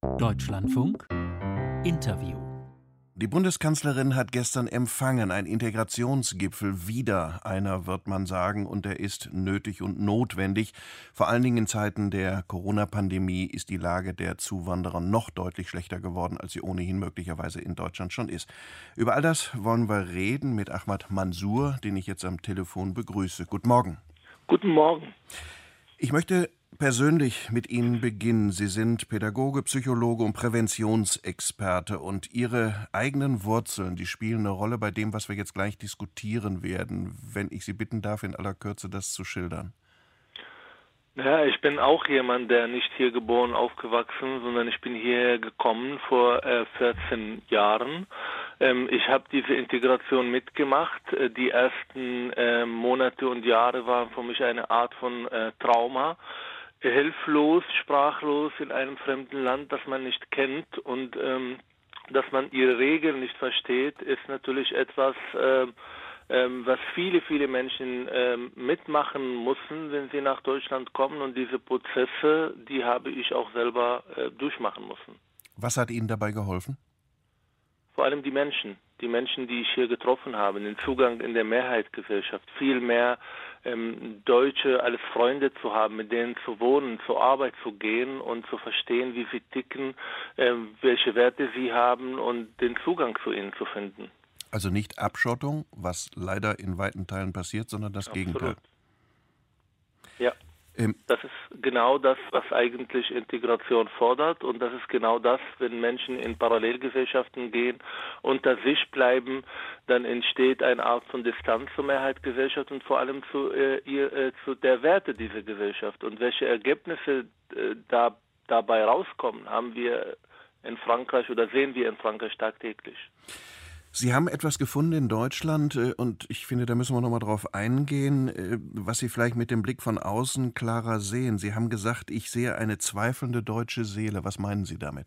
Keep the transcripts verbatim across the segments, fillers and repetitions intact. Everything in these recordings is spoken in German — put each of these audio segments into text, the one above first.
Deutschlandfunk Interview. Die Bundeskanzlerin hat gestern empfangen, ein Integrationsgipfel, wieder einer, wird man sagen, und er ist nötig und notwendig. Vor allen Dingen in Zeiten der Corona-Pandemie ist die Lage der Zuwanderer noch deutlich schlechter geworden, als sie ohnehin möglicherweise in Deutschland schon ist. Über all das wollen wir reden mit Ahmad Mansour, den ich jetzt am Telefon begrüße. Guten Morgen. Guten Morgen. Ich möchte persönlich mit Ihnen beginnen. Sie sind Pädagoge, Psychologe und Präventionsexperte, und Ihre eigenen Wurzeln, die spielen eine Rolle bei dem, was wir jetzt gleich diskutieren werden. Wenn ich Sie bitten darf, in aller Kürze das zu schildern. Ja, ich bin auch jemand, der nicht hier geboren, aufgewachsen, sondern ich bin hierher gekommen vor äh, vierzehn Jahren. Ähm, ich habe diese Integration mitgemacht. Äh, die ersten äh, Monate und Jahre waren für mich eine Art von äh, Trauma. Hilflos, sprachlos in einem fremden Land, das man nicht kennt, und ähm, dass man ihre Regeln nicht versteht, ist natürlich etwas, äh, ähm, was viele, viele Menschen ähm, mitmachen müssen, wenn sie nach Deutschland kommen. Und diese Prozesse, die habe ich auch selber äh, durchmachen müssen. Was hat Ihnen dabei geholfen? Vor allem die Menschen, die Menschen, die ich hier getroffen habe, den Zugang in der Mehrheitsgesellschaft, viel mehr ähm, Deutsche als Freunde zu haben, mit denen zu wohnen, zur Arbeit zu gehen und zu verstehen, wie sie ticken, ähm, welche Werte sie haben und den Zugang zu ihnen zu finden. Also nicht Abschottung, was leider in weiten Teilen passiert, sondern das Absolut. Gegenteil. Ja. Ähm, Das ist genau das, was eigentlich Integration fordert, und das ist genau das, wenn Menschen in Parallelgesellschaften gehen, unter sich bleiben, dann entsteht eine Art von Distanz zur Mehrheitsgesellschaft und vor allem zu, äh, ihr, äh, zu der Werte dieser Gesellschaft. Und welche Ergebnisse äh, da, dabei rauskommen, haben wir in Frankreich oder sehen wir in Frankreich tagtäglich. Sie haben etwas gefunden in Deutschland, und ich finde, da müssen wir noch mal drauf eingehen, was Sie vielleicht mit dem Blick von außen klarer sehen. Sie haben gesagt, ich sehe eine zweifelnde deutsche Seele. Was meinen Sie damit?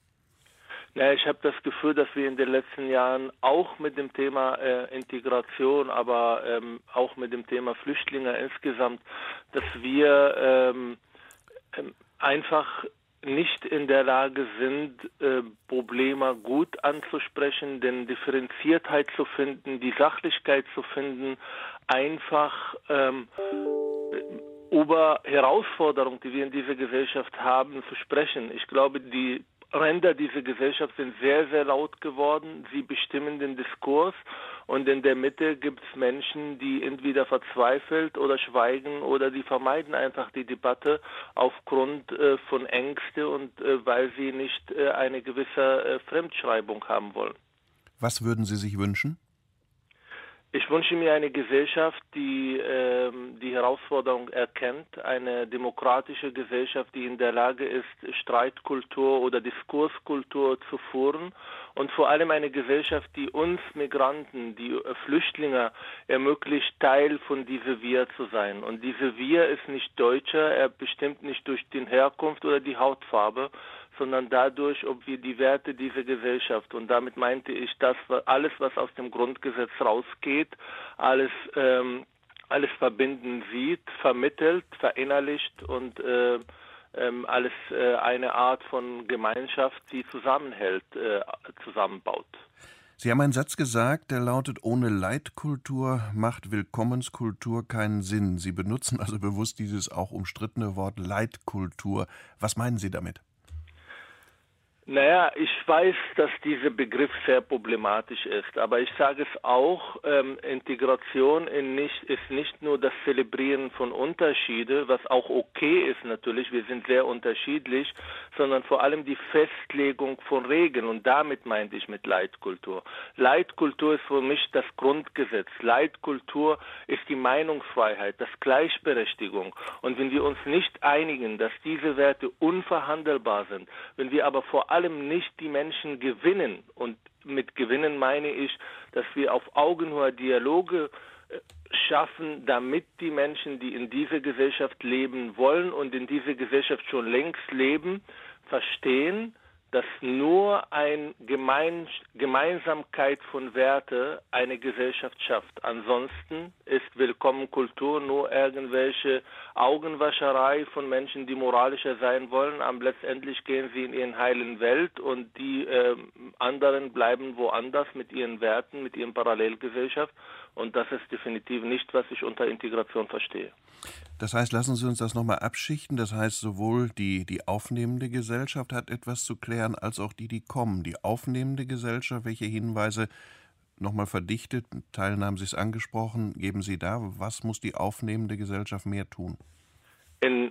Ja, ich habe das Gefühl, dass wir in den letzten Jahren auch mit dem Thema äh, Integration, aber ähm, auch mit dem Thema Flüchtlinge insgesamt, dass wir ähm, ähm, einfach nicht in der Lage sind, äh, Probleme gut anzusprechen, den Differenziertheit zu finden, die Sachlichkeit zu finden, einfach ähm, über Herausforderungen, die wir in dieser Gesellschaft haben, zu sprechen. Ich glaube, die Ränder dieser Gesellschaft sind sehr, sehr laut geworden. Sie bestimmen den Diskurs, und in der Mitte gibt es Menschen, die entweder verzweifelt oder schweigen oder die vermeiden einfach die Debatte aufgrund äh, von Ängste und äh, weil sie nicht äh, eine gewisse äh, Fremdschreibung haben wollen. Was würden Sie sich wünschen? Ich wünsche mir eine Gesellschaft, die ähm, die Herausforderung erkennt, eine demokratische Gesellschaft, die in der Lage ist, Streitkultur oder Diskurskultur zu führen, und vor allem eine Gesellschaft, die uns Migranten, die äh, Flüchtlinge ermöglicht, Teil von diesem Wir zu sein. Und dieser Wir ist nicht Deutscher, er bestimmt nicht durch die Herkunft oder die Hautfarbe, sondern dadurch, ob wir die Werte dieser Gesellschaft, und damit meinte ich, dass alles, was aus dem Grundgesetz rausgeht, alles, ähm, alles verbinden sieht, vermittelt, verinnerlicht und äh, ähm, alles äh, eine Art von Gemeinschaft, die zusammenhält, äh, zusammenbaut. Sie haben einen Satz gesagt, der lautet: Ohne Leitkultur macht Willkommenskultur keinen Sinn. Sie benutzen also bewusst dieses auch umstrittene Wort Leitkultur. Was meinen Sie damit? Naja, ich weiß, dass dieser Begriff sehr problematisch ist, aber ich sage es auch, ähm, Integration in nicht, ist nicht nur das Zelebrieren von Unterschiede, was auch okay ist natürlich, wir sind sehr unterschiedlich, sondern vor allem die Festlegung von Regeln, und damit meinte ich mit Leitkultur. Leitkultur ist für mich das Grundgesetz, Leitkultur ist die Meinungsfreiheit, das Gleichberechtigung, und wenn wir uns nicht einigen, dass diese Werte unverhandelbar sind, wenn wir aber vor allem allem nicht die Menschen gewinnen, und mit gewinnen meine ich, dass wir auf Augenhöhe Dialoge schaffen, damit die Menschen, die in dieser Gesellschaft leben wollen und in dieser Gesellschaft schon längst leben, verstehen, dass nur eine Gemein Gemeinsamkeit von Werte eine Gesellschaft schafft. Ansonsten ist Willkommenkultur nur irgendwelche Augenwascherei von Menschen, die moralischer sein wollen. Aber letztendlich gehen sie in ihren heilen Welt und die äh, anderen bleiben woanders mit ihren Werten, mit ihren Parallelgesellschaft. Und das ist definitiv nicht, was ich unter Integration verstehe. Das heißt, lassen Sie uns das nochmal abschichten. Das heißt, sowohl die, die aufnehmende Gesellschaft hat etwas zu klären, als auch die, die kommen. Die aufnehmende Gesellschaft, welche Hinweise, nochmal verdichtet, Teilen haben Sie es angesprochen, geben Sie da, was muss die aufnehmende Gesellschaft mehr tun? In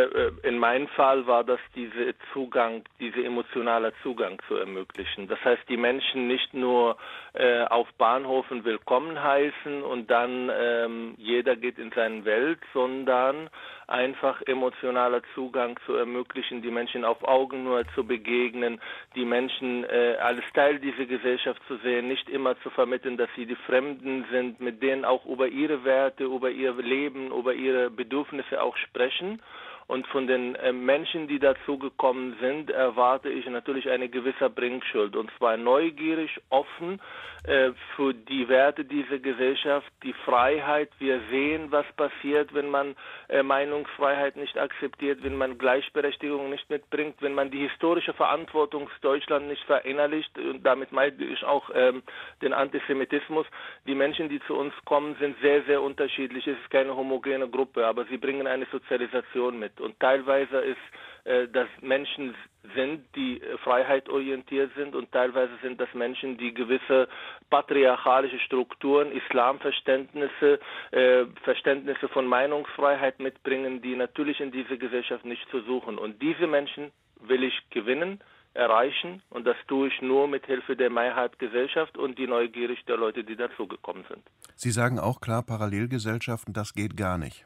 In meinem Fall war das dieser Zugang, dieser emotionale Zugang zu ermöglichen. Das heißt, die Menschen nicht nur äh, auf Bahnhöfen willkommen heißen und dann ähm, jeder geht in seine Welt, sondern einfach emotionaler Zugang zu ermöglichen, die Menschen auf Augenhöhe zu begegnen, die Menschen äh, als Teil dieser Gesellschaft zu sehen, nicht immer zu vermitteln, dass sie die Fremden sind, mit denen auch über ihre Werte, über ihr Leben, über ihre Bedürfnisse auch sprechen. Und von den äh, Menschen, die dazugekommen sind, erwarte ich natürlich eine gewisse Bringschuld. Und zwar neugierig, offen äh, für die Werte dieser Gesellschaft, die Freiheit. Wir sehen, was passiert, wenn man äh, Meinungsfreiheit nicht akzeptiert, wenn man Gleichberechtigung nicht mitbringt, wenn man die historische Verantwortung Deutschland nicht verinnerlicht. Und damit meine ich auch ähm, den Antisemitismus. Die Menschen, die zu uns kommen, sind sehr, sehr unterschiedlich. Es ist keine homogene Gruppe, aber sie bringen eine Sozialisation mit. Und teilweise ist, äh, dass Menschen sind, die äh, freiheitsorientiert sind, und teilweise sind das Menschen, die gewisse patriarchalische Strukturen, Islamverständnisse, äh, Verständnisse von Meinungsfreiheit mitbringen, die natürlich in dieser Gesellschaft nicht zu suchen. Und diese Menschen will ich gewinnen, erreichen, und das tue ich nur mit Hilfe der Mehrheitsgesellschaft und die Neugierde der Leute, die dazugekommen sind. Sie sagen auch klar, Parallelgesellschaften, das geht gar nicht.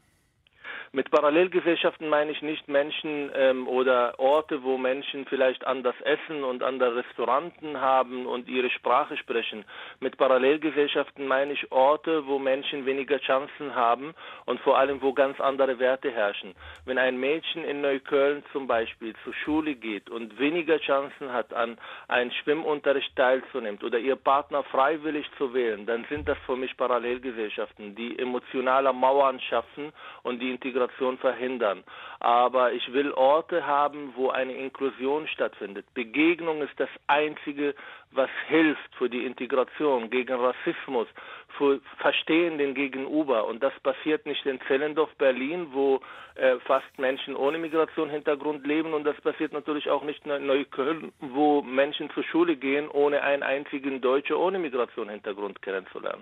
Mit Parallelgesellschaften meine ich nicht Menschen ähm, oder Orte, wo Menschen vielleicht anders essen und andere Restauranten haben und ihre Sprache sprechen. Mit Parallelgesellschaften meine ich Orte, wo Menschen weniger Chancen haben und vor allem, wo ganz andere Werte herrschen. Wenn ein Mädchen in Neukölln zum Beispiel zur Schule geht und weniger Chancen hat, an einem Schwimmunterricht teilzunehmen oder ihr Partner freiwillig zu wählen, dann sind das für mich Parallelgesellschaften, die emotionale Mauern schaffen und die Integration verhindern. Aber ich will Orte haben, wo eine Inklusion stattfindet. Begegnung ist das Einzige, was hilft für die Integration, gegen Rassismus, für Verstehen den Gegenüber. Und das passiert nicht in Zehlendorf, Berlin, wo äh, fast Menschen ohne Migrationshintergrund leben. Und das passiert natürlich auch nicht in Neukölln, wo Menschen zur Schule gehen, ohne einen einzigen Deutschen ohne Migrationshintergrund kennenzulernen.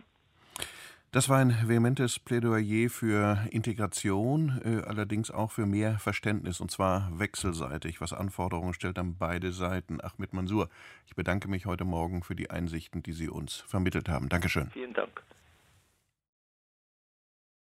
Das war ein vehementes Plädoyer für Integration, äh, allerdings auch für mehr Verständnis, und zwar wechselseitig, was Anforderungen stellt an beide Seiten. Ahmed Mansour, ich bedanke mich heute Morgen für die Einsichten, die Sie uns vermittelt haben. Dankeschön. Vielen Dank.